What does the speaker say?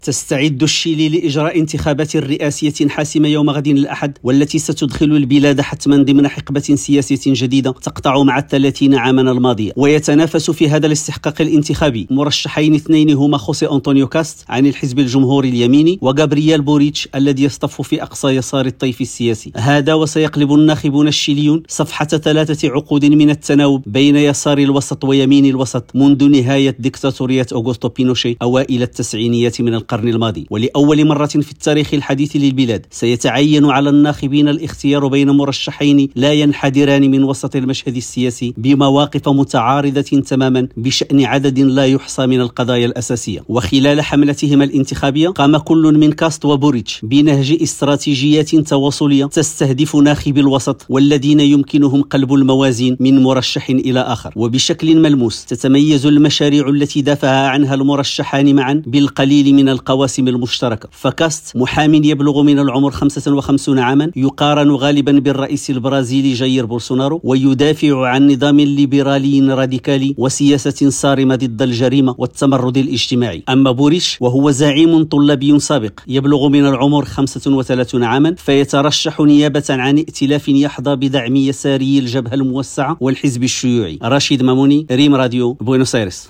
تستعد الشيلي لإجراء انتخابات رئاسية حاسمة يوم غد الأحد، والتي ستدخل البلاد حتما ضمن حقبة سياسية جديدة تقطع مع 30 عاما الماضية. ويتنافس في هذا الاستحقاق الانتخابي مرشحين اثنين هما خوسي أنطونيو كاست عن الحزب الجمهوري اليميني وغابرييل بوريتش الذي يصطف في أقصى يسار الطيف السياسي. هذا وسيقلب الناخبون الشيليون صفحة 3 عقود من التناوب بين يسار الوسط ويمين الوسط منذ نهاية ديكتاتورية أوغوستو بينوشي أوائل التسعينيات من القرن الماضي. ولأول مرة في التاريخ الحديث للبلاد سيتعين على الناخبين الاختيار بين مرشحين لا ينحدران من وسط المشهد السياسي بمواقف متعارضة تماما بشأن عدد لا يحصى من القضايا الأساسية. وخلال حملتهما الانتخابية قام كل من كاست وبوريتش بنهج استراتيجيات تواصلية تستهدف ناخبي الوسط والذين يمكنهم قلب الموازين من مرشح إلى آخر. وبشكل ملموس تتميز المشاريع التي دافع عنها المرشحان معا بالقليل من القواسم المشتركة. فكاست محام يبلغ من العمر 55 عاما يقارن غالبا بالرئيس البرازيلي جاير بولسونارو، ويدافع عن نظام ليبرالي راديكالي وسياسة صارمة ضد الجريمة والتمرد الاجتماعي. أما بوريتش وهو زعيم طلابي سابق يبلغ من العمر 35 عاما، فيترشح نيابة عن ائتلاف يحظى بدعم يساري الجبهة الموسعة والحزب الشيوعي. رشيد ماموني، ريم راديو، بوينوس آيرس.